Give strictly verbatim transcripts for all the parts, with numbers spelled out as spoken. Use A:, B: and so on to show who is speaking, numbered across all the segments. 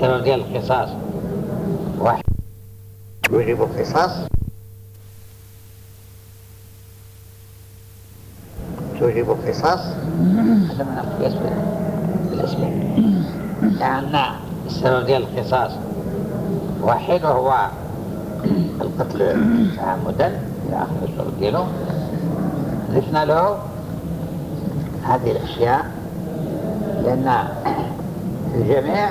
A: السبب ديال القصاص واحد يجب القصاص توجب القصاص. هذا من القياس بالأسباب، لأن السبب ديال القصاص واحد وهو القتل تعمدا إلى آخر الشروط ديالو. ضفنا له هذه الأشياء لأن الجميع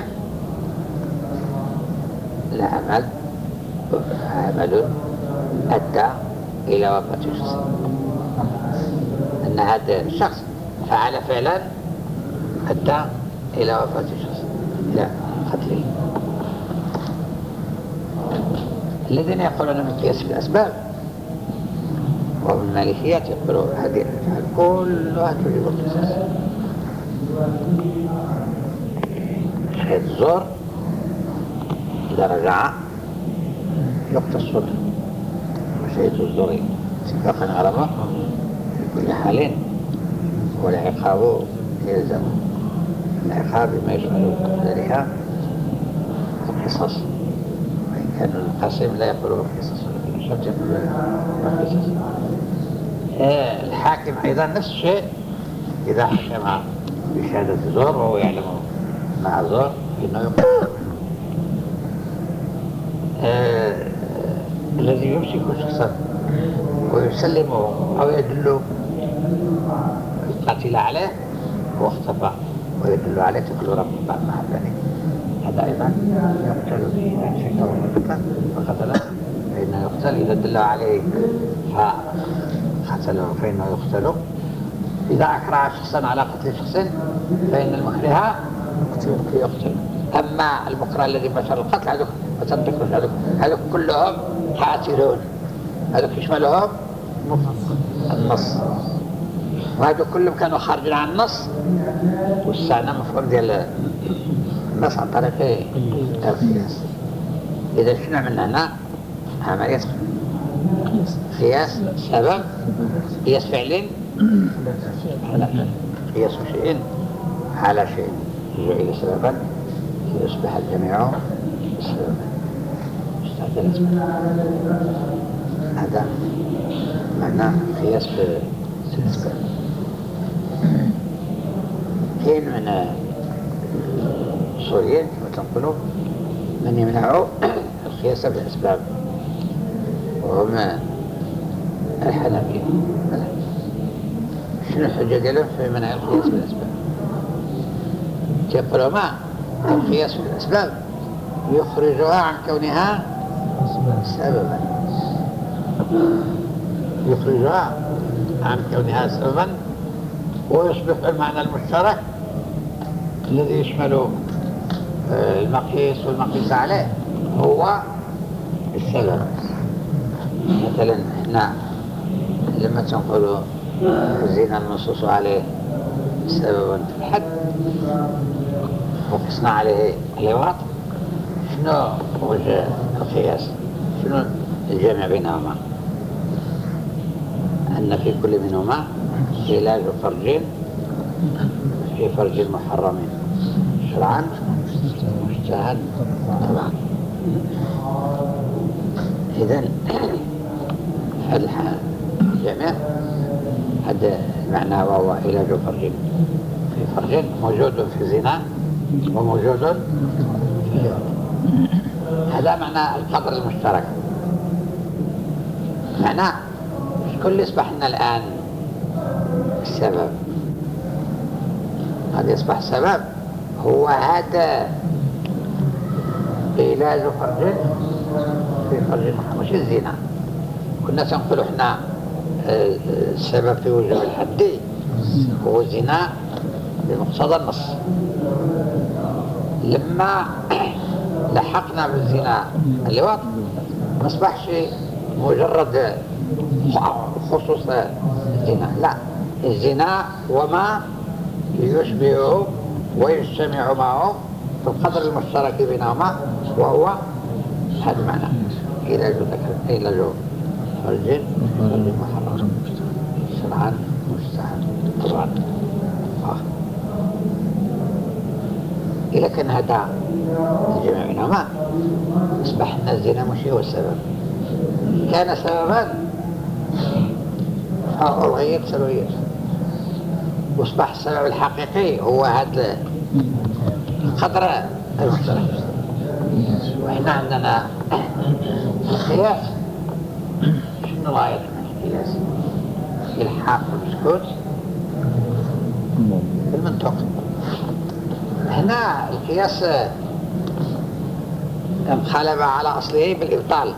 A: لا عمل عمل أدى إلى وفاة الشخص، أن هذا الشخص فعل فعلا أدى إلى وفاة الشخص إلى قتله. الذين يقولون من قياس الأسباب ومن المالكيات يقولون هذه الأفعال كلها توجب القصاص. شهيد الزور إذا رجع يقتص منه، وشهيد الزور اتفاقا غربا في كل حال والعقاب يلزم. العقاب ما يشمل ذلك القصص، وإن كان القاسم لا يقول بالقصص ولكن الشرط يقول بالقصص. الحاكم أيضا نفس الشيء إذا حكم بشهادة زور وهو يعلم مع زور إنه يقتص. آه الذي يمسك شخصا ويسلمه أو يدل القاتل عليه واختفى ويدل عليه تكل رب بعد ما حدث، هذا أيضا يقتل به إذا شك ومقتل فقتله فإنه يقتل. إذا دل عليه فقتله فإنه يقتل. إذا أكره شخصا على قتل شخص فإن المكره يقتل. أما المكره الذي بشر القتل هذوك وتنتقل هذوك هذوك كلهم قاتلون، هذوك يشملهم النص، وهذوك كلهم كانوا خارجين عن النص. واستعنا مفهوم ديال النص عن طريق القياس. إذا شنو عملنا هنا؟ عملية قياس سبب، قياس فعل على فعل، قياس شيء على شيء جعل سببا ليصبح الجميع سببا. هذا معنى قياس في الأسباب. كاين من الأصوليين كما تنقلوا من يمنعوا القياس بالأسباب وهم الحنفية. شنو الحجة ديالهم في منع القياس بالأسباب؟ يقولوا ما القياس بالأسباب يخرجها عن كونها سببا، يخرجها عن كونها سببا ويصبح المعنى المشترك الذي يشمل المقيس والمقيس عليه هو السبب. مثلا احنا لما تنقلوا الزنا المنصوص عليه سببا في الحد وقسنا عليه اللواط، شنو وجه القياس؟ شنو الجامع بينهما؟ أن في كل منهما علاج فرج في فرج المحرمين شرعا مجتهد طبعا. إذن هذا الجامع هذا معناه وهو علاج فرج في فرج موجود في الزنا وموجود في اللواط. هذا معنى القدر المشترك. معناه كل يصبح لنا الآن السبب، قد يصبح السبب هو هذا علاج فرج في فرج محرم، مش الزنا. كنا سنقول احنا السبب في وجوب الحد هو الزنا بمقتضى النص. لما لحقنا بالزنا اللواط ما اصبحش مجرد خصوص الزنا، لا، الزنا وما يشبهه ويجتمع معه في القدر المشترك بينهما وهو هذا المعنى علاج ذكر علاج فرج محرم شرعا مجتهد طبعا. إذا كان هذا الجمع منهما أصبح أن الزنا مش هو السبب، كان سببا فألغيت سلوية، واصبح السبب الحقيقي هو هذا القدر المشترك. وإحنا عندنا القياس، شنو غاية القياس؟ الحاق والسكوت بالمنطق. هنا القياس انقلب على أصله بالإبطال،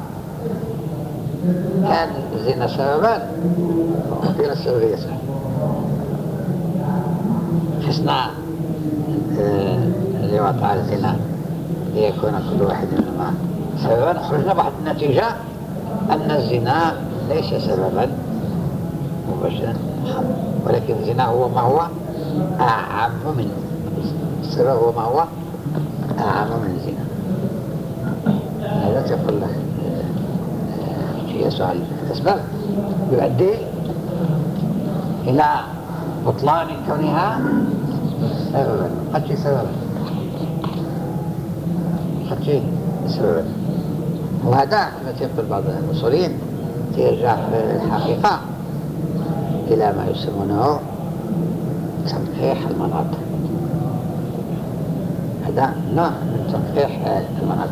A: كان الزنا سببا وقيل السببية سبب. حسنا اللي وقع الزنا ليكون كل واحد منهما سببا، خرجنا بواحد النتيجة أن الزنا ليس سببا مباشرا، ولكن الزنا هو ما هو أعم منه، السبب هو ما هو أعم من الزنا. هذا تقول لك في سؤال الأسباب يؤدي إلى بطلان كونها سببا، قد شيء سببا، قد شيء سببا. وهذا كما يقول بعض المصولين يرجع في الحقيقة إلى ما يسمونه تنقيح المناط. هذا نوع من تنقيح المناط.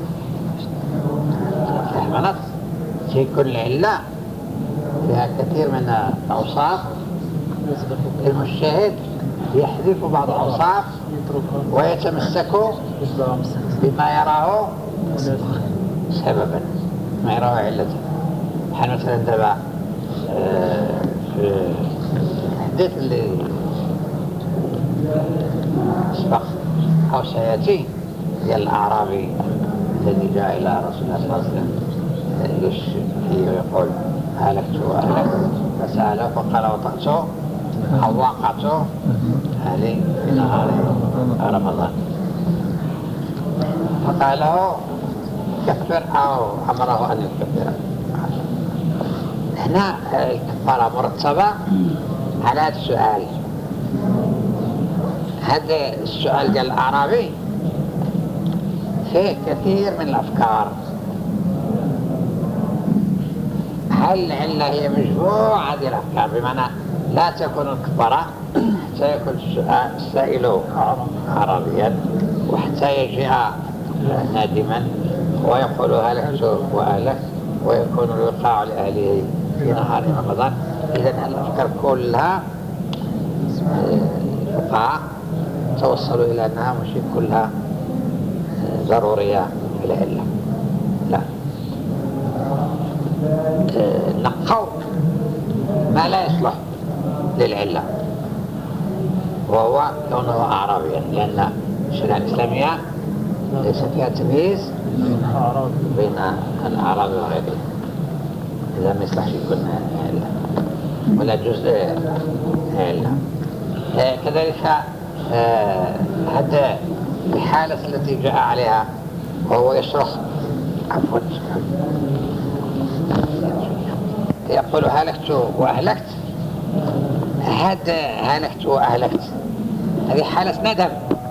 A: تنقيح المناط تكون العلة فيها كثير من الأوصاف، المجتهد يحذف بعض الأوصاف ويتمسك بما يراه سببا، ما يراه علة. حين مثلا دابا في الحديث اللي سبق أو سيأتي ديال الأعرابي الذي جاء إلى رسول الله صلى الله عليه وسلم يقول هلكت وأهلكت، فسأله فقال وطأت أو وقعت أهلي في نهار رمضان، فقال له كفر أو أمره أن يكفر. هنا الكفارة مرتبة على هذا السؤال. هذا السؤال ديال الأعرابي فيه كثير من الأفكار. هل العلة هي مجموعة هذه الأفكار، بمعنى لا تكون الكفارة حتى يكون السائل عربيا وحتى يجيء نادما ويقول هلكت وأهلكت ويكون الوقاع لأهله في نهار رمضان. إذن الأفكار كلها الفقهاء توصلوا إلى أنها مش كلها ضرورية إلى إلا لا، نقوا ما لا يصلح للعلة وهو كونه أعرابيا، لأن الشريعة الإسلامية ليس فيها تمييز بين الأعراب وغيره، إذا ما يصلحش يكون علة ولا جزء علة. كذلك حتى الحالة التي جاء عليها وهو يصرخ عفوا يقول هلكت وأهلكت، هذا هلكت وأهلكت هذه حالة ندم،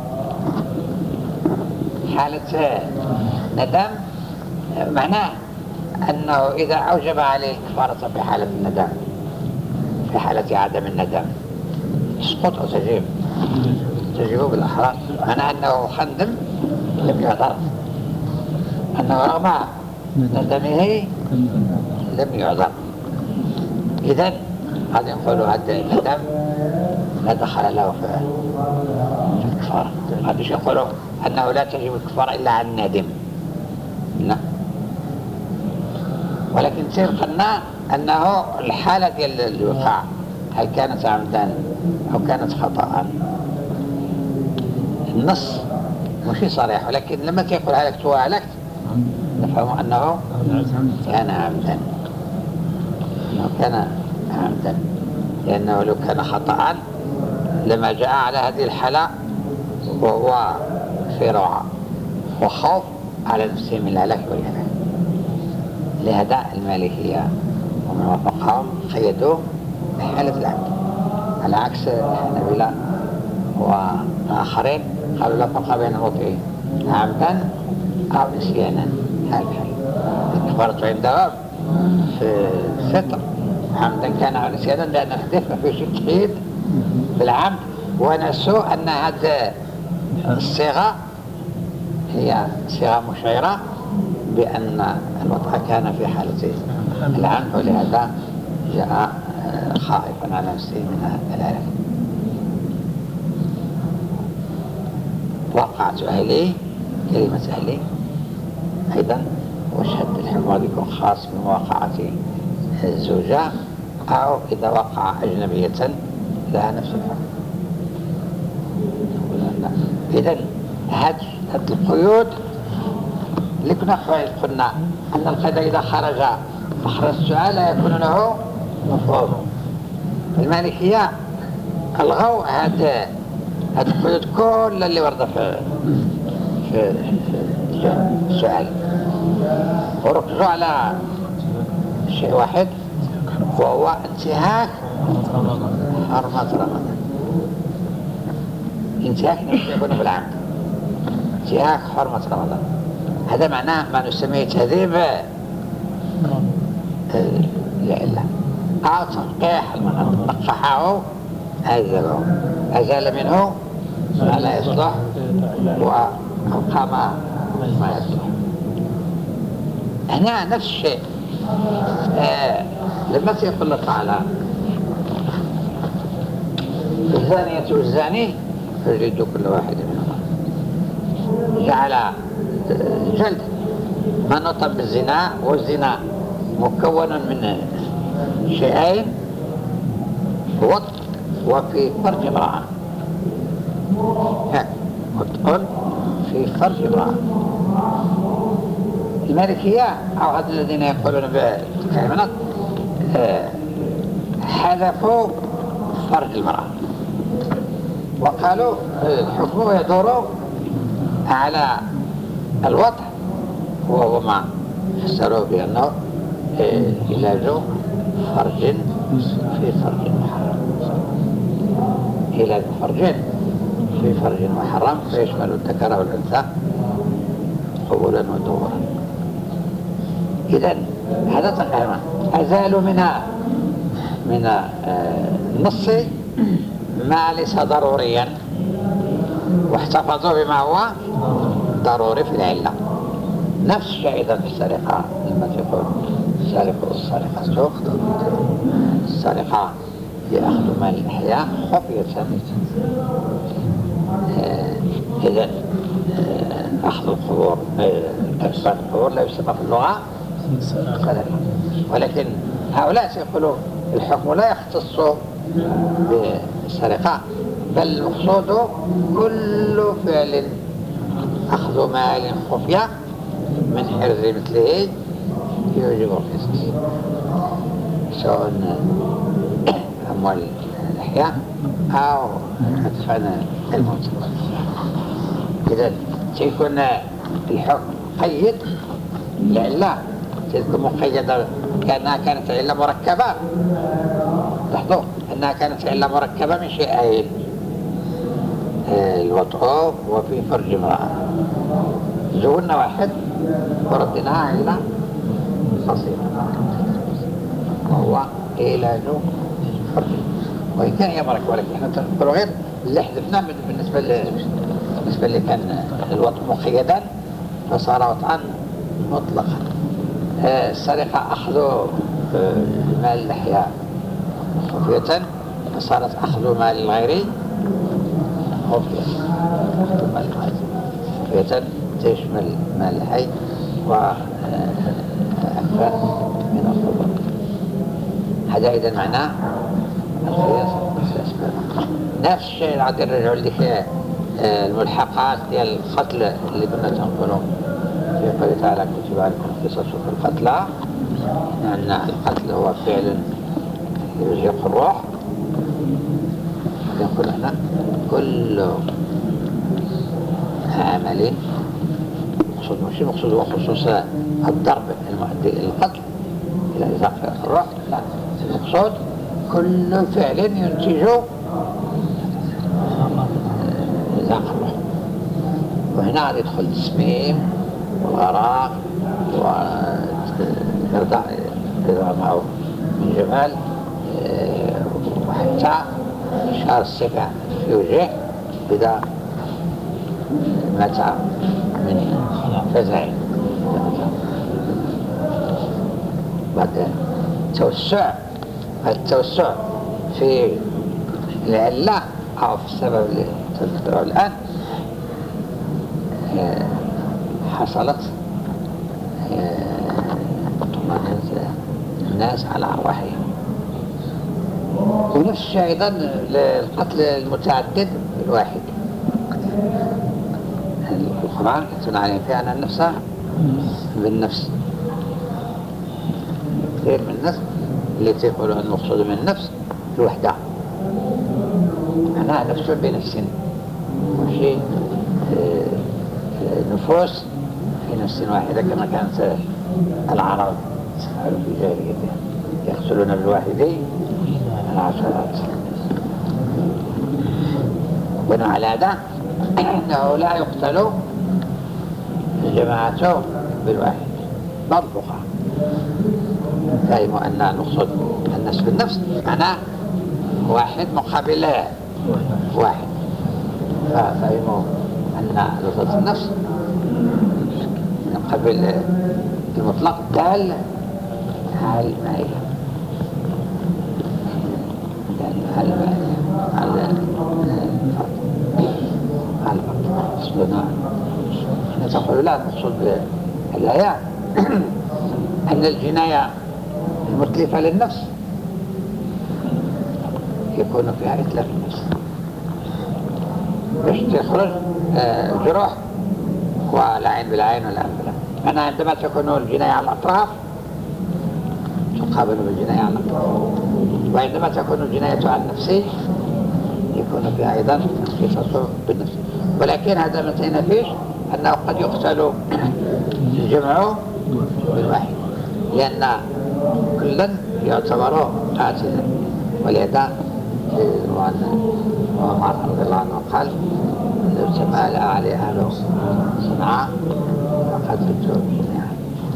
A: حالة ندم معناه أنه إذا أوجب عليه الكفارة في حالة الندم، في حالة عدم الندم تسقط أو تجيب تجيب بالأحرار، معناه أنه خندم لم يعذر، أنه رغم ندمه لم يعذر. إذن هذا يقولوا هذا الندم لا دخل له في الكفارة. هذا يقولوا أنه لا تجب الكفارة إلا عن الندم، لا. ولكن سيقلنا أنه الحالة ديال الوقاع هل كانت عمدا أو كانت خطأ، النص مش صريح، ولكن لما تقول هلكت وهلكت نفهم أنه كان عمدا، أنه كان عمدا، لأنه لو كان خطأ لما جاء على هذه الحالة وهو في روعة وخوف على نفسه من الهلاك والهلاك. لهذا المالكية ومن وافقهم قيدوه بحالة العمد، على عكس الحنابلة وآخرين قالوا لا فرق بين الوطئين عمدا أو نسيانا. هل هل الكفارة عندهم في ستر عمدا كان أو نسيانا، لأن الحديث ما فيش تقييد بالعمد، ونسوا أن هذه الصيغة هي صيغة مشعرة بأن الوطأ كان في حالة العمد، ولهذا جاء خائفا على نفسه من الألف. وقعت أهلي كلمة أهلي أيضا، وشهد الحكم يكون خاص بمواقعة الزوجة أو إذا وقع أجنبية لها نفس الحكم. إذن هذه القيود اللي كنا قلنا أن القيد إذا خرج مخرج السؤال لا يكون له مفهوم. المالكية ألغوا هذه القيود كل اللي ورد في في السؤال، وركزوا على شيء واحد وهو انتهاك حرمة رمضان. انتهاك يكون بالعمد، انتهاك حرمة رمضان، هذا معناه ما نسميه تهذيب العلة أو تنقيح المرض، نقحه أزاله أزال منه ما لا يصلح وأقام ما يصلح. هنا نفس الشيء آه لما يقول الله تعالى الزانية والزاني فجلدوا كل واحد منهما، جعل جلد ما نطب بالزنا، والزنا مكون من شيئين، وط وفي فرج امرأة، وطء في فرج امرأة. المالكية أو هذا الذين يقولون بالكلمات حذفوا فرج المرأة وقالوا الحكم يدور على الوضع، وهو ما فسروه بأنه علاج فرج في فرج محرم، علاج فرج في فرج محرم فيشمل الذكر والأنثى قبولا ودورا. إذن هذا تقريبا أزالوا من من النص ما ليس ضروريا، واحتفظوا بما هو ضروري في العلة. نفس الشيء أيضا في السرقة، لما تقول السارق والسارقة السرقة يأخذ مال الأحياء خفية، إذن أخذ القبور كسر القبور لا يسمى في اللغة سرقة، ولكن هؤلاء سيقولوا الحكم لا يختص بالسرقة، بل المقصود كل فعل أخذ مال خفية من حرز مثله يوجب القصاص، سواء أموال الأحياء أو أدفع الموت. إذن سيكون الحكم قيد لعلة تلك مقيدة كأنها كانت علة مركبة. لاحظوا أنها كانت علة مركبة من شيئين، الوطء وفي فرج امرأة، زولنا واحد وردناها علة بسيطة وهو علاج فرج، وإن كان هي مركبة، ولكن احنا نقول غير اللي حذفناه بالنسبة بالنسبة اللي كان الوطء مقيدا فصار وطئا مطلقا. السرقة أخذ مال الأحياء خفية فصارت أخذ مال الغير خفية، أخذ مال الغير خفية تشمل مال الحي وأكثر من الخبر. هذا إذا معناه القياس والأسباب. نفس الشيء عاد نرجعوا لك الملحقات ديال القتل اللي كنا تنقولوا في قوله تعالى كتب عليكم القصاص في القتلى، أن القتل هو فعل يزيق الروح. نقول هنا كل عمل مقصود، مش مقصود هو خصوص الضرب المؤدي إلى القتل إلى إزاق الروح، لا، المقصود كل فعل ينتج ذاق الروح. وهنا يدخل تسميم وغراق وإرضاء إذا معه من جمال، وحتى شعر السبع في وجهه إذا مات من فزع. بعد التوسع، التوسع في العلة أو في السبب اللي تذكره الآن حصلت طمأنينة الناس على أرواحهم. ونفس الشيء أيضا للقتل المتعدد الواحد. القرآن كتبنا عليهم فيها أن النفس بالنفس. كثير من الناس اللي يقولون المقصود من النفس الوحدة، معناها نفس بنفس، وشيء نفوس في نفس واحدة كما كانت العرب تفعل في جاهليتهم، يقتلون بالواحدين العشرات. بنوا على هذا أنه لا يقتل الجماعة بالواحد بل الفقهاء فهموا أن المقصود النفس بالنفس معناه واحد مقابل واحد، ففهموا أن لفظة النفس من قبل المطلق دال على المعية، على على الفرد. تقول لا المقصود بالآية أن الجناية المتلفة للنفس يكون فيها إتلاف النفس باش تخرج الجروح والعين بالعين والعين بالعين. أنا عندما تكون الجناية على الأطراف تقابل بالجناية على الأطراف، وعندما تكون الجناية على النفس يكون فيها أيضا القصاص بالنفس. ولكن هذا ما تنافيش أنه قد يقتل الجمع بالواحد، لأن كلا يعتبر قاتلا. ولهذا وعمر رضي الله عنه قال لو تمالأ عليه أهل صنعاء فقتلته جميعا،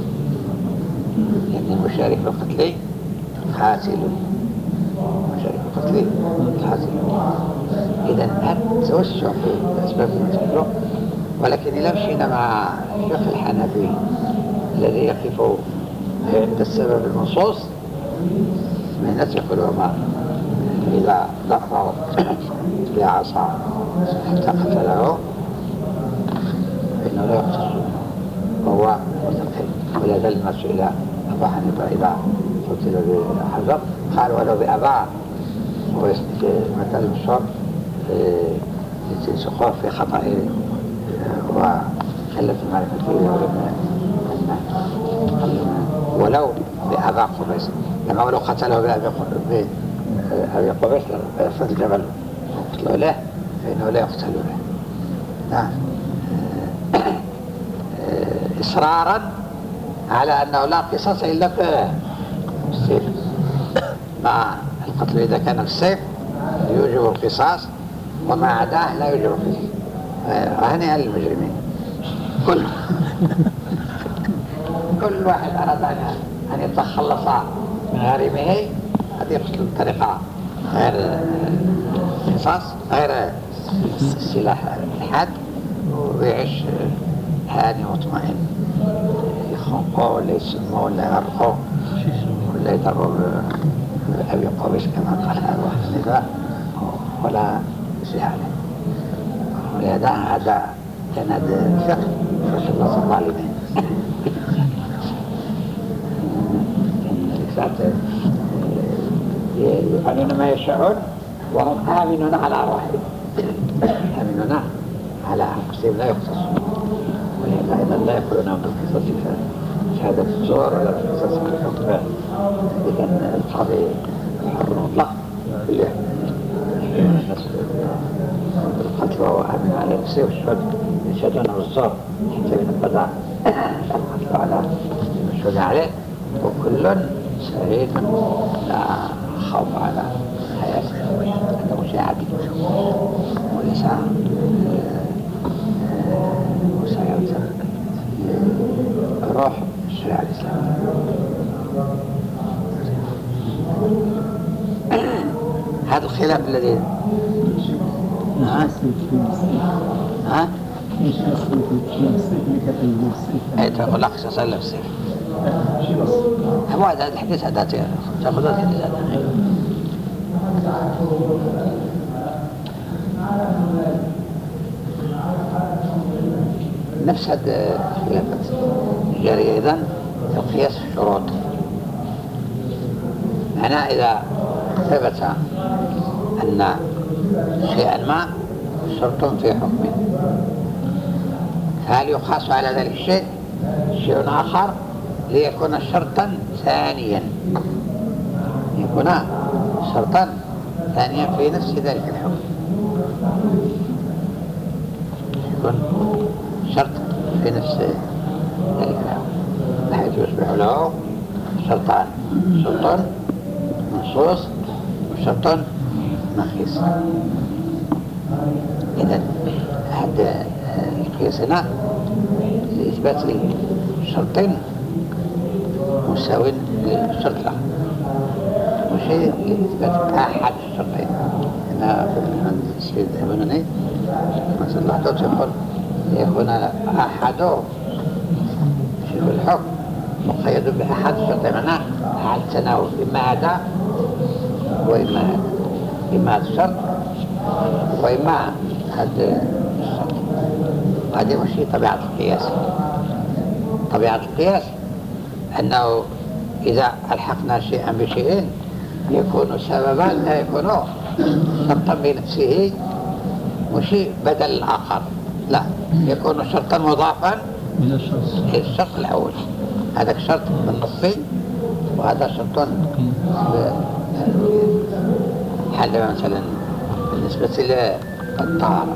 A: لأن المشارك في القتل قاتل، المشارك في القتل قاتل. إذا التوسع في الأسباب المتعلقة. ولكن إذا مشينا مع الشيخ الحنفي الذي يقف عند السبب المنصوص من يقول وما إذا ضرب بعصا حتى قتله فإنه لا يقتص وهو متقل. ولهذا لما سئل أبو حنيفة إذا قتل بحجر قال ولو بأباء، مثل المشهور سقوط في خطأ وكلف المعرفة ولو بأبا قبيس، لما ولو قتله بأبي قبيس يفرد الجبل وقتله له فإنه لا يقتل له. نعم. إصرارا على أنه لا قصاص إلا في السيف، مع القتل إذا كان في السيف يوجب القصاص وما عداه لا يوجب القصاص. هنيئا للمجرمين. كل كل واحد أراد أن يتخلص من غريمه هذه يقتل بطريقة غير قصاص، غير السلاح الحاد، ويعيش هاني مطمئن. يخنقوا ولا يسموا ولا يغرقوا ولا يضربوا بأبي قبيس كما قال أبو حنيفة ولا سهالة. ولهذا هذا كان هذا الفقه رسول الله صلى الله عليه وسلم. يفعلون ما يشاءون وهم آمنون على أرواحهم، آمنون على أنفسهم لا يقتصون. ولهذا أيضا لا يقولون بالقصص في شهادة الزور ولا بالقصص في الحكم. إذا القاضي حر مطلق القتل وهو آمن على نفسه، والشهود يشهدون بالزور حتى ينبذ القتل على المشهود عليه، وكل سعيد لا خوف على حياته. هذا مشاهد. واليسار روح الشريعة الإسلامية. هذا الخلاف الذي ها ها اي تقول لك صلى الله عليه وسلم هو هذا الحديث هذا تاخذ الحديث هذا نفس هذا الخلافات جارية ايضا القياس في الشروط. معناه اذا ثبت ان شيئا ما شرط في حكمه هل يقاس على ذلك الشيء شيء آخر ليكون شرطا ثانيا يكون شرطا ثانيا في نفس ذلك الحكم يكون شرط في نفس ذلك الحكم بحيث يصبح له شرطان شرط منصوص وشرط مخيص. إذن هذا القياس هنا لإثبات شرط مساو للشرط الآخر وشيء لإثبات أحد الشرطين. هنا عند السيد البناني مثل الله يقول يكون أحد في الحكم مقيد بأحد الشرطين معناه حال تناول إما هذا وإما هذا إما هذا الشرط وإما هذا الشرط. هذه مش طبيعة القياس. طبيعة القياس أنه إذا ألحقنا شيئا بشيء يكون سببا لا يكون شرطا بنفسه مش بدل الآخر لا يكون شرطا مضافا إلى الشرط الأول. هذا شرط بالنص وهذا شرط حل مثلا بالنسبة للطهارة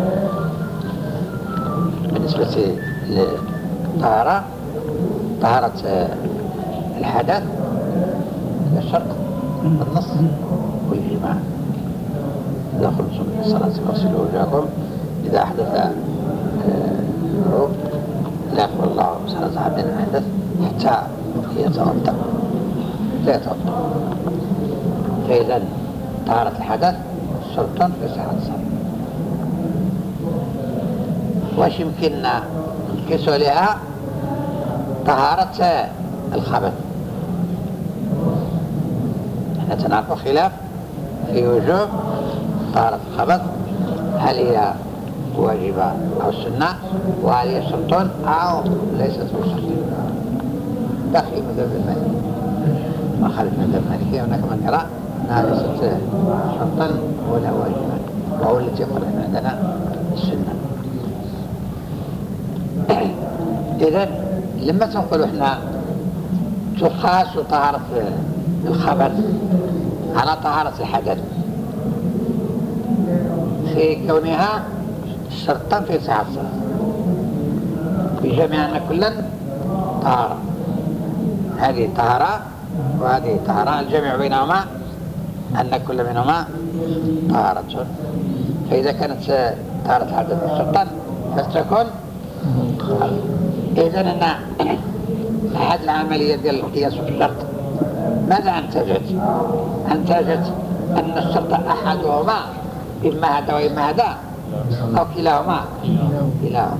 A: بالنسبة للطهارة طهارة الحدث هذا شرط بالنص والإجماع. إذا قمتم بالصلاة فاغسلوا وجوهكم إذا أحدث عروق لا يقبل الله صلاة عبد أحدث حتى يتوضأ لا يتوضأ. فإذا طهارة الحدث شرط في صحة الصلاة. واش يمكننا نقيس عليها طهارة الخبث؟ احنا تنعرف خلاف في وجوب طهارة الخبث هل هي واجبة أو سنة وهل هي شرط أو ليست بشرط. داخل مذهب المالكي ما خالف مذهب المالكي هناك من يرى أنها ليست شرطا ولا واجبا وهو التي يقول عندنا السنة. إذن لما تنقل إحنا تقاس طهارة الخبث على طهارة الحدث في كونها شرطا في صحة الصلاة بجميع أن كلا طهارة. هذه طهارة وهذه طهارة الجميع بينهما أن كل منهما طهارة. فإذا كانت طهارة الحدث شرطا فلتكن إذن أن أحد العملية ديال القياس في الشرط ماذا أنتجت؟ أنتجت أن الشرط أحدهما إما هذا وإما هذا أو كلاهما كلاهما.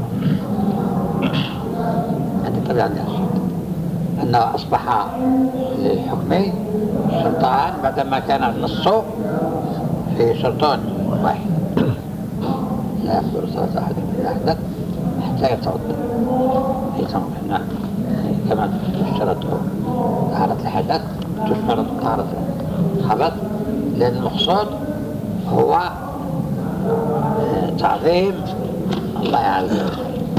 A: هذه طبيعة الشرط أنه أصبح للحكم شرطان بعدما كان النص في شرطان واحد لا يقبل صلاة أحد من أحدث حتى يتوضأ. يسمى كما تشترط طهارة الحدث تشترط طهارة الخبث لأن المقصود هو تعظيم الله عز وجل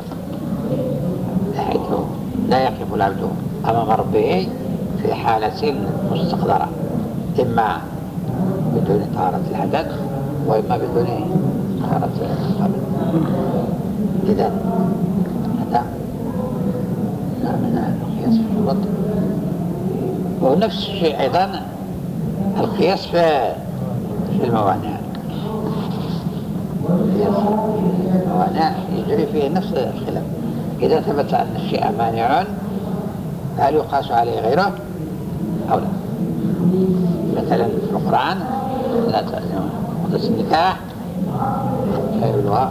A: بحيث لا يقف العبد أمام ربه في حالة مستقدرة إما بدون طهارة الحدث وإما بدون طهارة الخبث. إذا هذا من القياس في الشروط. ونفس الشيء أيضا القياس في في الموانع. الموانع يجري فيه نفس الخلاف. إذا ثبت أن الشيء مانع هل يقاس عليه غيره أو لا؟ مثلا في القرآن لا تأذن مقدس النكاح فيبلغ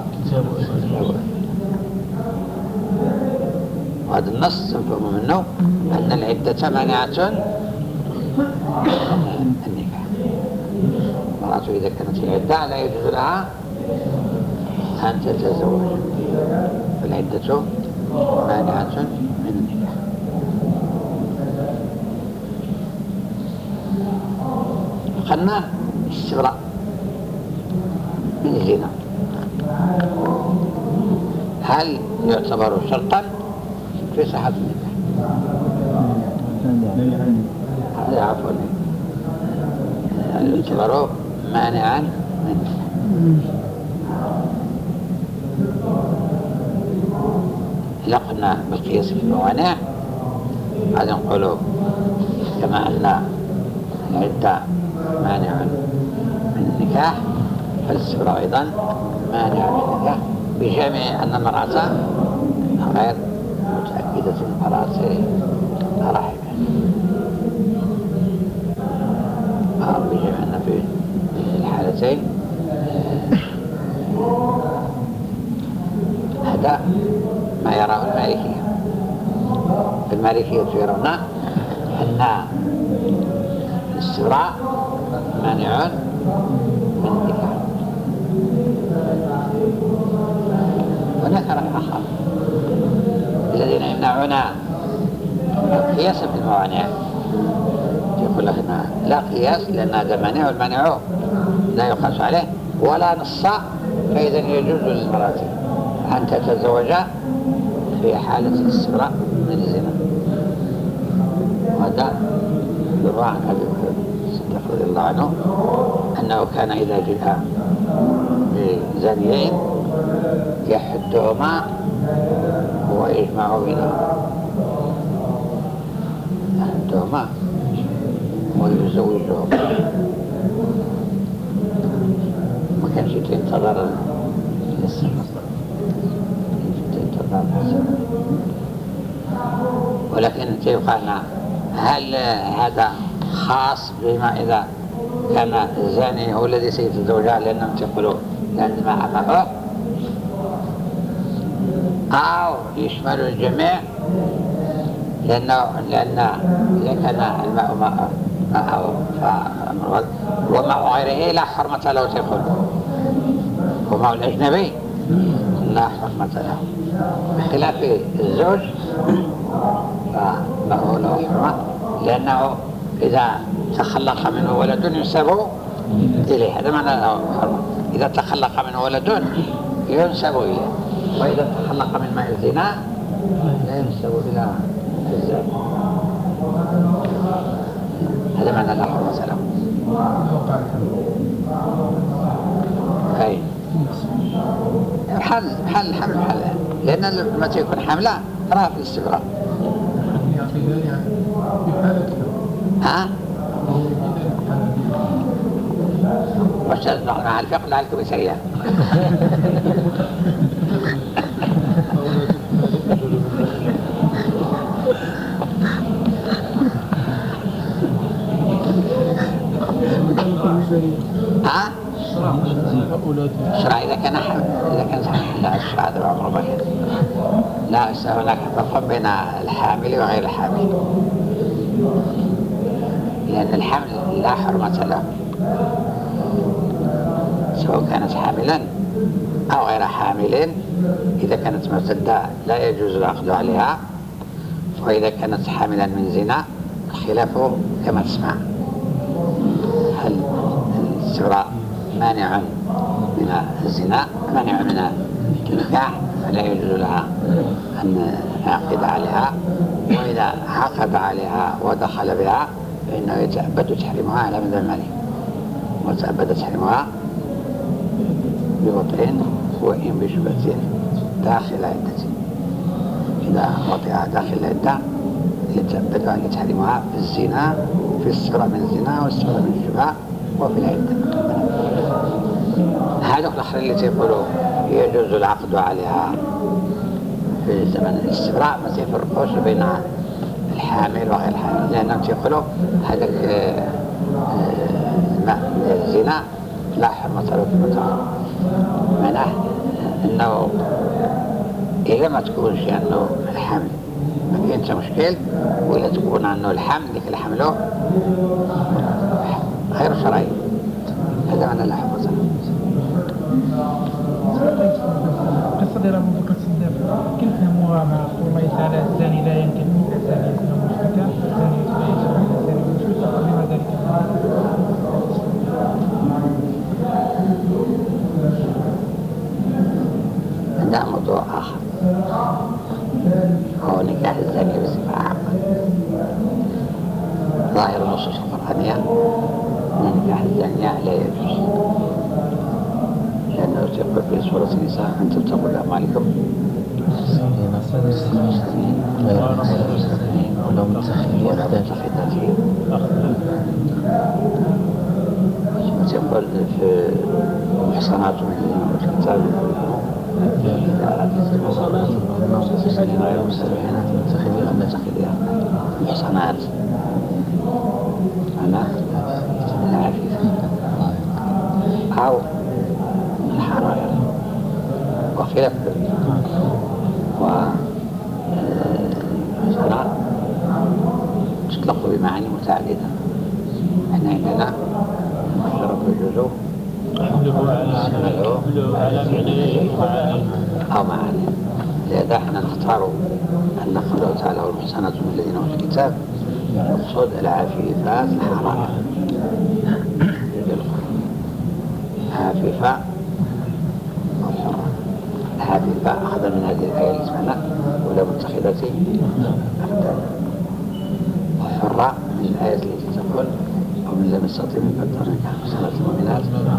A: وهذا النص تفهم منه أن العدة مانعة النكاح. المرأة إذا كانت في العدة لا يجوز لها أن تتزوج، فالعدة مانعة من النكاح. قلنا الشراء من الزنا هل يعتبر شرطا في صحة النكاح؟ هذا عفوا هل يعتبر مانعا من النكاح؟ إذا قلنا بالقياس في الموانع هذا نقول كما أن العدة مانع من النكاح فالاستبراء أيضا مانع من النكاح، بجمع أن المرأة غير متأكدة من براءة رحمها، بجمع أن في الحالتين هذا ما يراه المالكية. المالكية يرون أن الاستبراء مانع من النكاح. هناك رأي آخر الذين يمنعون قياسا في الموانع، يقول لك لا قياس لأن هذا مانع والمانع لا يقاس عليه ولا نص، فإذا يجوز للمرأة أن تتزوج في حالة الاستبراء من الزنا. وهذا يروى عن أبي بكر الصديق رضي الله عنه أنه كان إذا جاء بزانيين يحدهما ويجمع بينهما، يحدهما ويزوجهما، ما كانش ينتظر السر، ينتظر السر. ولكن تبقى هل هذا خاص بما إذا كان الزاني هو الذي سيتزوجها لأنهم يقولون لأن الماء ماء، أو يشمل الجميع لأنه لأن إذا كان الماء ماء وماء غيره لا حرمة له تقول، وماء الأجنبي لا حرمة له، بخلاف الزوج فماء له حرمة لأنه إذا تخلق منه ولد ينسب إليه، هذا معنى له حرمة. إذا تخلق منه ولد ينسب إليه، وإذا تخلق من ماء الزنا لا ينسب إلى الزاني، هذا معنى لا حرمة له. أي حل حل حمل حل لأن لما تكون حملة ترى في الاستبراء. ها؟ وشد مع الفقه لعلكم سريعا. ها؟ الشرع إذا كان حمل، إذا كان حمل لا الشرع هذا عمره ما كان. لا هناك فرق بين الحامل وغير الحامل، لأن الحمل لا حرمة له سواء كانت حاملا أو غير حامل. إذا كانت مرتدة لا يجوز العقد عليها، وإذا كانت حاملا من زنا خلافه كما تسمع. هل الاستبراء مانع من الزنا مانع من النكاح فلا يجوز لها أن يعقد عليها، وإذا عقد عليها ودخل بها فإنه يتأبد تحريمها على مدى المالي، وتأبد تحريمها بوطئ وإن بشبهة داخل عدة. إذا وطئها داخل العدة يتأبد أن يتحرمها في الزنا، في السرى من الزنا والسرى من الشبهة وفي العدة. هذوك الآخرين اللي تيقولوا يجوز العقد عليها في زمن الاستبراء ما تيفرقوش بين الحامل وغير الحامل، لأنهم تيقولوا هذاك الزنا لا حرمة له في المتعة، معناه أنه إذا ما تكونش أنه الحمل ما كاينش مشكل، ولا تكون أنه الحمل اللي كنحملو غير شرعي، هذا معنى لا حرمة له.
B: قصة ديال أبو بكر الصديق كنفهموها مع قول الله تعالى الزاني لا ينكح إلا زانية أو مشركة، الزانية لا ينكح إلا زاني أو مشركة، لما ذلك؟
A: هذا موضوع آخر، هو نكاح الزانية بصفة عامة. ظاهر النصوص القرآنية أن نكاح الزانية لا يجوز، لأنه يقول في سورة النساء أن تبتغوا بأموالكم
C: ولو متخذات
A: يقول في المحصنات من الكتاب غير مستبينات متخذيها محصنات أنا العفيف أو الحرائر وخلاف ومحصنات تطلق بمعاني متعددة. احنا عندنا المشترك والجزء أو معاني، لذا احنا نختار أن قوله تعالى والمحصنات من الذين أوتوا الكتاب المقصود العفيفات الحرائر عفيفة والحرة. العفيفة أخذ من هذه الآية اللي سمعنا ولا متخذة أخدان، وحرة من الآية التي تقول ومن لم يستطع من قدر نكاح صلاة المؤمنات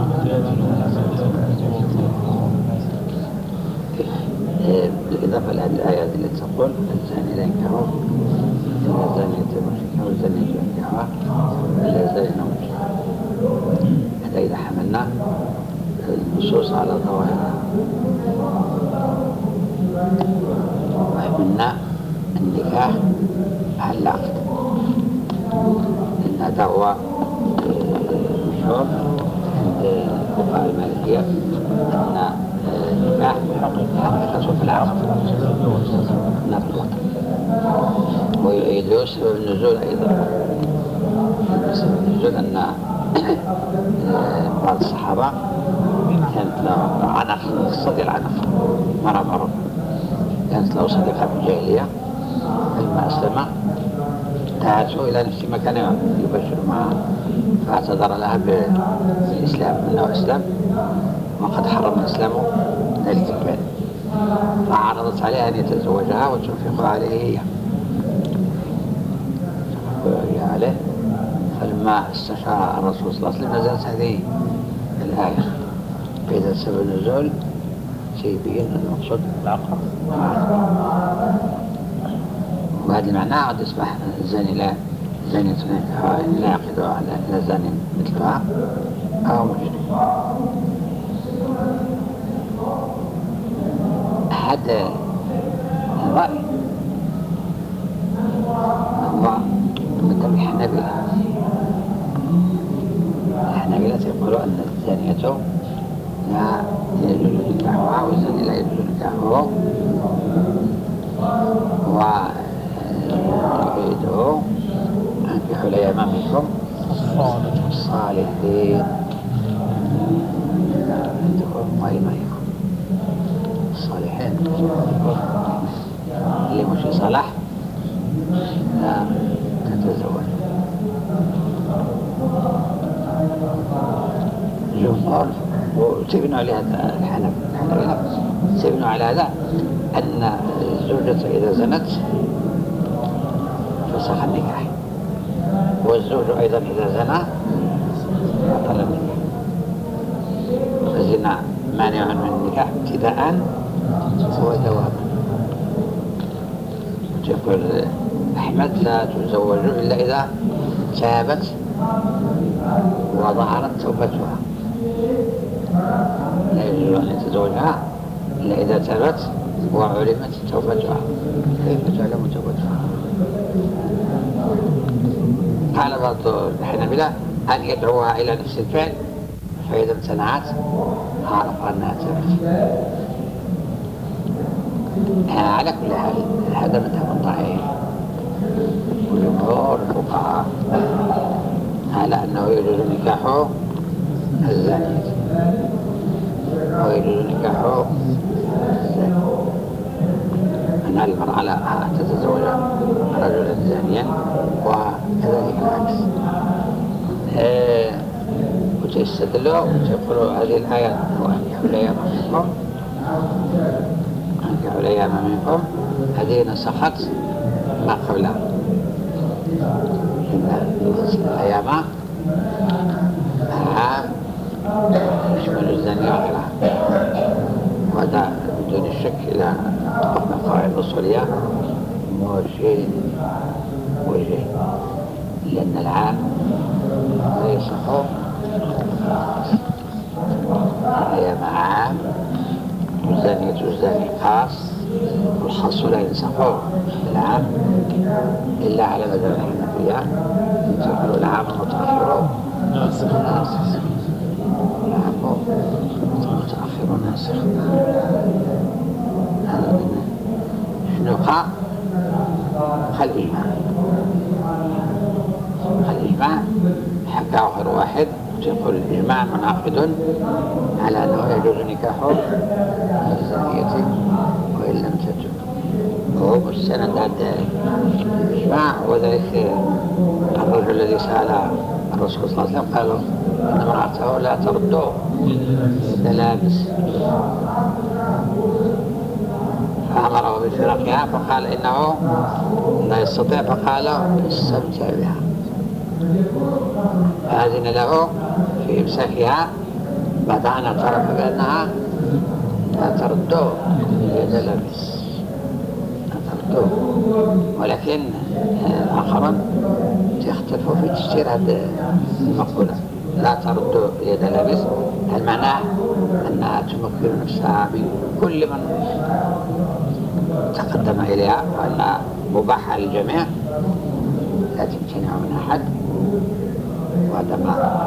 A: بالإضافة لهذه الآية التي تقول الزاني لا ينكحه إلا الزانية المشركة والزانية ينكحها إلا الزاني المشركة. هذا إذا حملنا النصوص على ظواهرها وحملنا النكاح على العقد، لأن هذا هو مشهور عند الفقهاء المالكية أن النكاح حقيقته في العقد لا في الوطن. ويدعو سبب النزول أيضا، سبب النزول أن بعض الصحابة كانت له عنق، قصة ديال العنق مرة مرة كانت له صديقة في الجاهلية، لما أسلم دعته إلى نفس ما كان يبشر معها، فاعتذر لها بالإسلام أنه أسلم وقد حرم الإسلام ذلك الكلام، فعرضت عليها أن يتزوجها وتنفق عليه هي عليه. فلما استشار الرسول صلى الله عليه وسلم نزلت هذه الآية فإذا سبب النزول سيبين المقصود العقد، وهذا المعنى قد يصبح الزاني لا زانية لا يعقد على زاني مثلها أو مشرك. هذا الرأي هو مذهب الحنابلة. الحنابلة يقولون أن الزانية لا يجوز نكاحها والزاني لا يجوز نكاحه، ويريده أنكحوا الأيام منكم الصالحين عندكم وإيمانكم. الصالحين اللي مش صلاح لا تتزوج. جمهور وتبنوا على هذا الحنابلة تبنوا على هذا أن الزوجة إذا زنت فسخ النكاح، والزوج أيضا إذا زنى بطل النكاح. الزنا مانع من النكاح ابتداء ودواما. يقول أحمد لا تزوج إلا إذا تابت وظهرت توبتها، لا يجوز أن يتزوجها إلا إذا تابت وعلمت توبتها كيف تعلم توبتها. قال بعض الحنابلة أن يدعوها إلى نفس الفعل فإذا امتنعت عرف أنها تابت. على كل حال هذا مذهب ضعيف وجمهور الفقهاء على أنه يجوز نكاح الزانية ويجوز نكاح الزاني، أن المرأة لا تتزوج رجلا زانيا وكذلك العكس. آه وتستدلوا وتقولوا هذه الآية وأنكحوا الأيام منكم أنكحوا الأيام منكم هذه نسخت ما قبلها، إن الأيام عام يشمل الزاني وغيرها، وهذا بدون الشك إلى طبق القواعد الأصولية موجه وجه، لأن العام لا يصح الأيام عام والزانية والزاني خاص، والخاص لا ينسخ العام إلا على مذهب الحنفية يقولون العام المتأخر ناسخ العام المتأخر ناسخ. شنو قا خل إجماع خل إجماع حكاه غير واحد يقول الإجماع منعقد على أنه يجوز نكاح الزانية وإن لم تتب، وهو مستند على الإجماع. وذلك الرجل الذي سأل الرسول صلى الله عليه وسلم قالوا إن امرأته لا ترد ملابس، فأمره بفراقها فقال إنه لا يستطيع، فقال استمتع بها، فأذن له في إمساكها بعد أن اعترف بأنها لا ترد يد لبس ترد. ولكن آخرون يختلفوا في تفسير هذه المقولة لا ترد يد لبس، هل معناه أنها تمكن نفسها من كل من تقدم إليها وأنها مباحة للجميع لا تمتنع من أحد، وهذا ما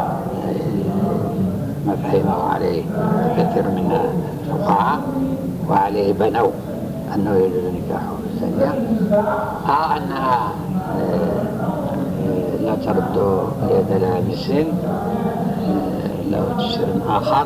A: ما فهمه عليه كثير من الفقهاء وعليه بنوا أنه يجوز نكاح الزانية، أو أنها لا ترد يد لامس له تفسير آخر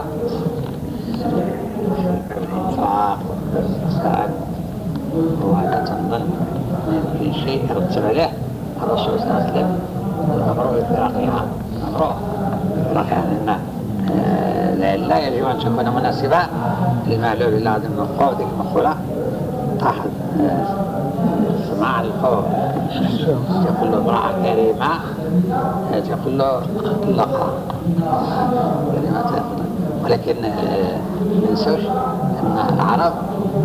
A: الإنفاق والإحسان، وهذا تنظن يمكن شيء يرتب عليه الرسول صلى الله عليه وسلم الأمر بفراقها أمره بفراقها لأن لا يجب أن تكون مناسبة للمعلول إلا هذا المقوى ذيك المقولة أحد سماع القول يقول له امرأة كريمة يقول له لقى كلمات، ولكن ما ننسوش أن العرب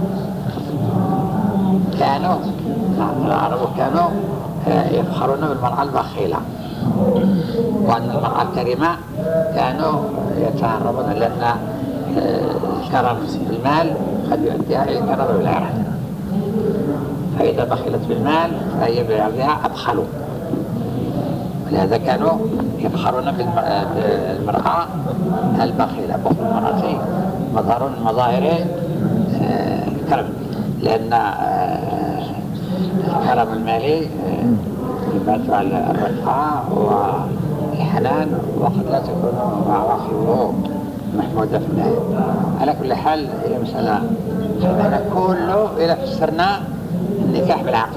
A: كانوا العرب كانوا يفخرون بالمرأة البخيلة، وأن المرأة الكريمة كانوا يتهربون لأن الكرم بالمال قد يؤديها إلى الكرم بالعرض، فإذا بخلت بالمال فهي بعرضها أبخلوا، ولهذا كانوا يفخرون بالمرأة البخيلة. بخل المرأة مظهر من مظاهر الكرم، لأن الكرم المالي يبعث على الرفاه والحنان، وقد لا تكون عواقبه محمودة في النهاية. على كل حال هي مسألة احنا كله إذا فسرنا النكاح بالعقد،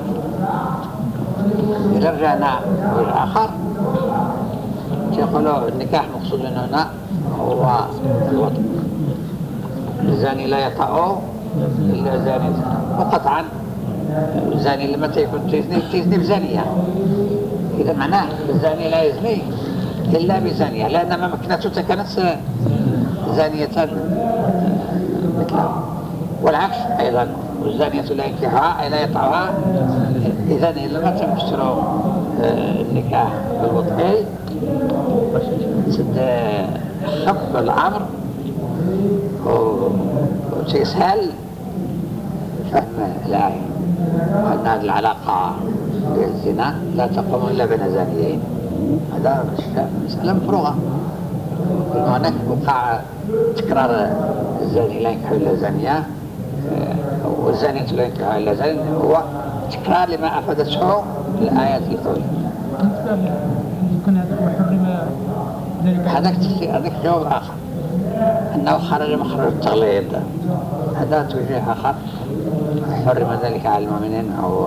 A: إذا رجعنا وجه آخر يقولوا النكاح مقصود هنا هو الوطن، الزاني لا يطأ إلا زاني، وقطعا الزاني لما يكون تزني تزني بزانية، إذا معناه الزاني لا يزني إلا بزانية، لأن ما مكنته كانت زانية مثلها، والعكس أيضا والزانية لا ينكحها أي لا يطأها. إذن لما تفسروا النكاح بالوطئ سد حكم الأمر وتسهل فهم الآية أن هذه العلاقة بالزنا لا تقوم إلا بين زانيين. هذا مسألة مفروغة. هناك وقع تكرار الزاني لا ينكح إلا زانية والزانية لا ينكح إلا زاني هو تكرار لما أفادته الآيات الأولى.
B: يمكن هذا وحرم ذلك.
A: هذاك هذاك جواب آخر أنه خرج مخرج التغليظ، هذا توجيه آخر. حرم ذلك على المؤمنين أو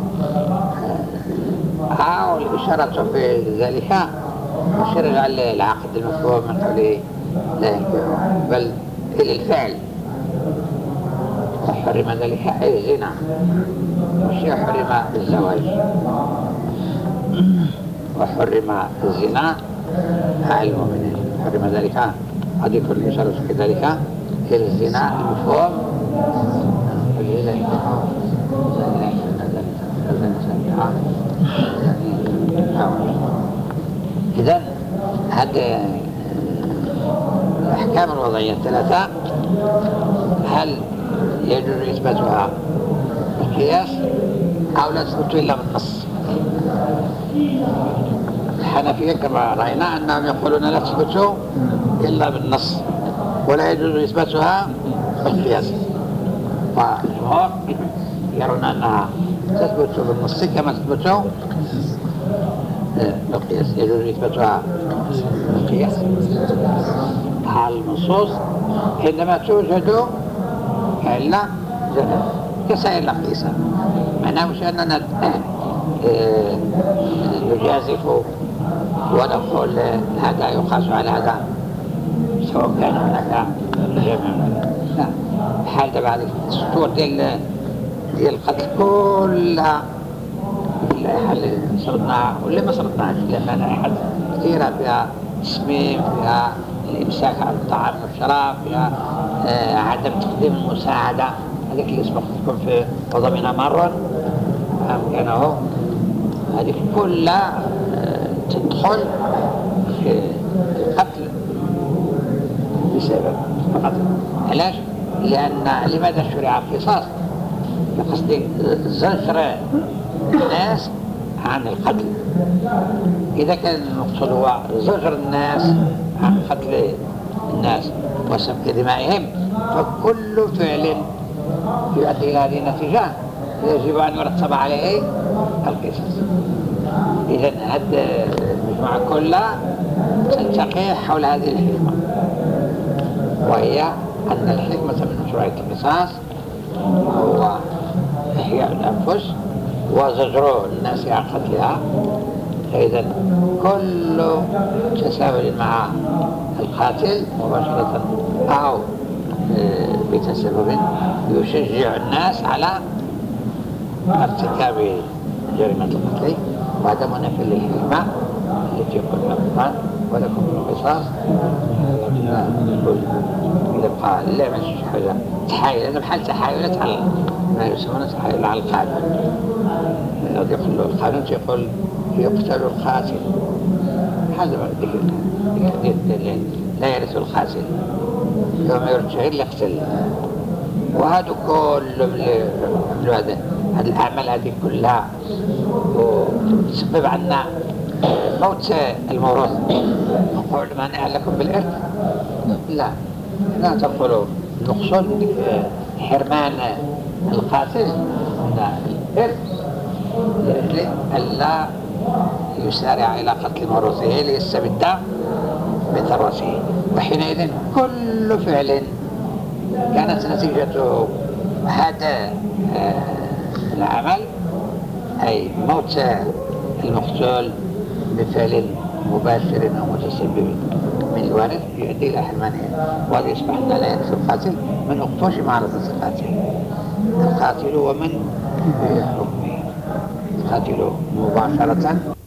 A: أو الإشارة في ذلك مشير على العقد المفهوم من قوله لا ينكح بل إلى الفعل. وحرم ذلك أي زنا مش حرم الزواج. وحرم الزنا على المؤمنين حرم ذلك قد يكون الإشارة في ذلك إلى الزنا المفهوم إذن هذه الأحكام الوضعية الثلاثة هل يجوز إثباتها بالقياس أو لا تثبت إلا بالنص؟ الحنفية كما رأينا أنهم يقولون لا تثبت إلا بالنص ولا يجوز إثباتها بالقياس، والجمهور يرون أنها تثبت بالنص كما تثبت بالقياس. يجوز إثباتها بالقياس على النصوص حينما توجد علة كسائر الأقيسة. معناه مش أننا نجازف ونقول هذا يقاس على هذا سواء كان هناك جمع. لا، حال دابا هذه السطور ديال ديال القتل كلها اللي صرنا واللي ما صرناش، لأن لائحات كثيرة فيها تسميم، فيها الإمساك عن الطعام والشراب، فيها آه عدم تقديم المساعدة. هذيك اللي سبق تكون في وضمنا مرة أمكنه هذه كلها آه تدخل في القتل بسبب فقط. علاش؟ لأن لماذا شرع القصاص؟ بقصد زجر الناس عن القتل. إذا كان المقصود هو زجر الناس عن قتل الناس وسفك دمائهم فكل فعل يؤدي إلى هذه النتيجة يجب أن يرتب عليه القصاص. إذن هذه المجموعة كلها تلتقي حول هذه الحكمة، وهي أن الحكمة من مشروعية القصاص هو إحياء الأنفس وزجر الناس عن قتلها. فإذا كل تساهل مع القاتل مباشرة أو بتسبب يشجع الناس على ارتكاب جريمة القتل، وهذا منافي للحكمة التي يقول القرآن ولكم القصاص. يبقى لا يعمل حاجة تحايل، هذا بحال تحايلات على ما يسمونه تحايل على القانون. يقول القانون يقول يقتل القاتل، هذا الحديث لا يرث القاتل يوم يرجع إلا يقتل. وهذا كله من هذا هذه الأعمال هذه كلها وتسبب عنا موت الموروث. نقول مانع لكم بالإرث؟ لا، لا تقولوا المقصود حرمان القاتل من الإرث لأجل ألا يسارع إلى قتل موروثه ليستبد بثروته. وحينئذ كل فعل كانت نتيجة هذا العمل أي موت المقتول بفعل مباشر أو متسبب من الوارث يؤدي إلى حرمانه، وهذا يصبح لا يرث القاتل من أقفوش معرضة القاتل. القاتل ومن يحكمه القاتل مباشرة